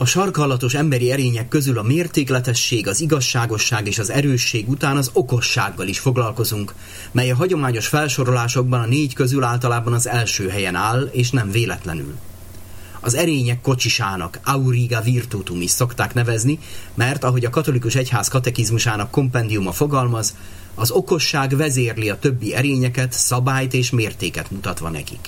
A sarkallatos emberi erények közül a mértékletesség, az igazságosság és az erősség után az okossággal is foglalkozunk, mely a hagyományos felsorolásokban a 4 közül általában az első helyen áll, és nem véletlenül. Az erények kocsisának, auriga virtutum is szokták nevezni, mert ahogy a katolikus egyház katekizmusának kompendiuma fogalmaz, az okosság vezérli a többi erényeket, szabályt és mértéket mutatva nekik.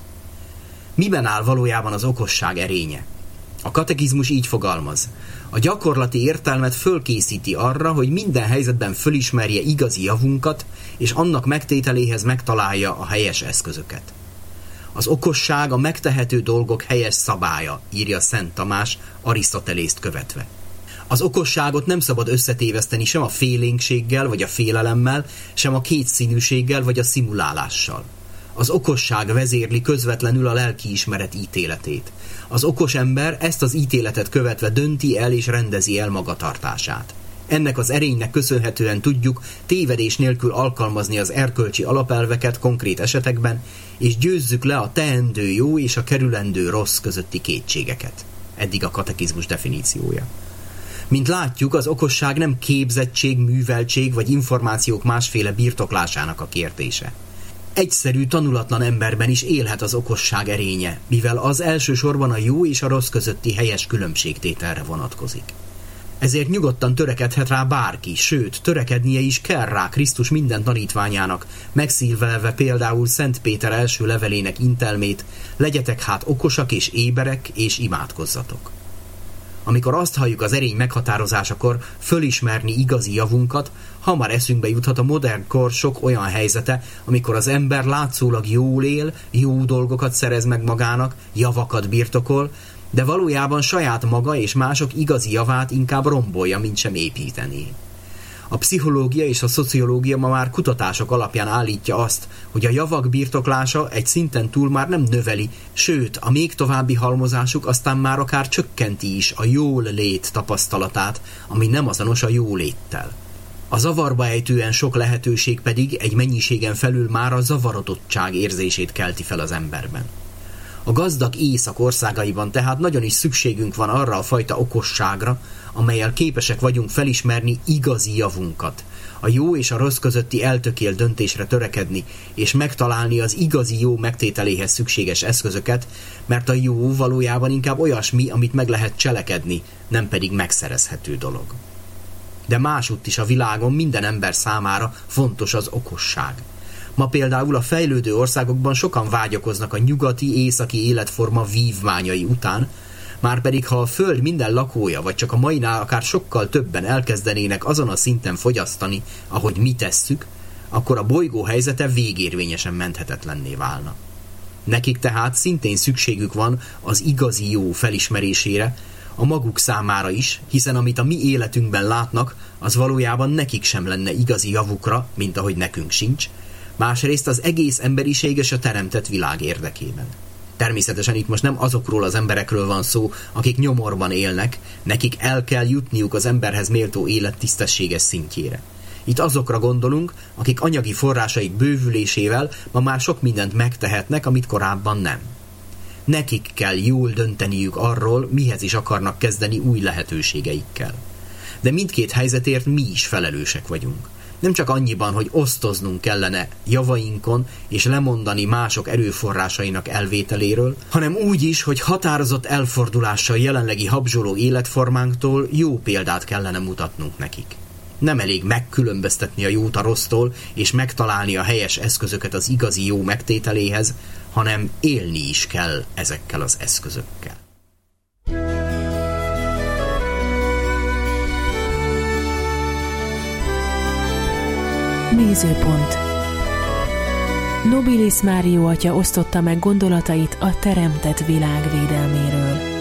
Miben áll valójában az okosság erénye? A katekizmus így fogalmaz. A gyakorlati értelmet fölkészíti arra, hogy minden helyzetben fölismerje igazi javunkat, és annak megtételéhez megtalálja a helyes eszközöket. Az okosság a megtehető dolgok helyes szabálya, írja Szent Tamás Arisztotelészt követve. Az okosságot nem szabad összetéveszteni sem a félénkséggel vagy a félelemmel, sem a kétszínűséggel vagy a szimulálással. Az okosság vezérli közvetlenül a lelkiismeret ítéletét. Az okos ember ezt az ítéletet követve dönti el és rendezi el magatartását. Ennek az erénynek köszönhetően tudjuk tévedés nélkül alkalmazni az erkölcsi alapelveket konkrét esetekben, és győzzük le a teendő jó és a kerülendő rossz közötti kétségeket. Eddig a katekizmus definíciója. Mint látjuk, az okosság nem képzettség, műveltség vagy információk másféle birtoklásának a kérdése. Egyszerű, tanulatlan emberben is élhet az okosság erénye, mivel az elsősorban a jó és a rossz közötti helyes különbségtételre vonatkozik. Ezért nyugodtan törekedhet rá bárki, sőt, törekednie is kell rá Krisztus minden tanítványának, megszívelve például Szent Péter első levelének intelmét: legyetek hát okosak és éberek, és imádkozzatok. Amikor azt halljuk az erény meghatározásakor fölismerni igazi javunkat, hamar eszünkbe juthat a modern kor sok olyan helyzete, amikor az ember látszólag jól él, jó dolgokat szerez meg magának, javakat birtokol, de valójában saját maga és mások igazi javát inkább rombolja, mint sem építené. A pszichológia és a szociológia ma már kutatások alapján állítja azt, hogy a javak birtoklása egy szinten túl már nem növeli, sőt, a még további halmozásuk aztán már akár csökkenti is a jól lét tapasztalatát, ami nem azonos a jóléttel. A zavarba ejtően sok lehetőség pedig egy mennyiségen felül már a zavarodottság érzését kelti fel az emberben. A gazdag észak országaiban tehát nagyon is szükségünk van arra a fajta okosságra, amellyel képesek vagyunk felismerni igazi javunkat, a jó és a rossz közötti eltökélt döntésre törekedni, és megtalálni az igazi jó megtételéhez szükséges eszközöket, mert a jó valójában inkább olyasmi, amit meg lehet cselekedni, nem pedig megszerezhető dolog. De másutt is a világon minden ember számára fontos az okosság. Ma például a fejlődő országokban sokan vágyakoznak a nyugati, északi életforma vívmányai után, márpedig ha a Föld minden lakója, vagy csak a mainál akár sokkal többen elkezdenének azon a szinten fogyasztani, ahogy mi tesszük, akkor a bolygó helyzete végérvényesen menthetetlenné válna. Nekik tehát szintén szükségük van az igazi jó felismerésére, a maguk számára is, hiszen amit a mi életünkben látnak, az valójában nekik sem lenne igazi javukra, mint ahogy nekünk sincs, másrészt az egész emberiség és a teremtett világ érdekében. Természetesen itt most nem azokról az emberekről van szó, akik nyomorban élnek, nekik el kell jutniuk az emberhez méltó élet tisztességes szintjére. Itt azokra gondolunk, akik anyagi forrásaik bővülésével ma már sok mindent megtehetnek, amit korábban nem. Nekik kell jól dönteniük arról, mihez is akarnak kezdeni új lehetőségeikkel. De mindkét helyzetért mi is felelősek vagyunk. Nem csak annyiban, hogy osztoznunk kellene javainkon és lemondani mások erőforrásainak elvételéről, hanem úgy is, hogy határozott elfordulással jelenlegi habzsoló életformánktól jó példát kellene mutatnunk nekik. Nem elég megkülönböztetni a jót a rossztól és megtalálni a helyes eszközöket az igazi jó megtételéhez, hanem élni is kell ezekkel az eszközökkel. Nézőpont. Nobilis Mário atya osztotta meg gondolatait a teremtett világ védelméről.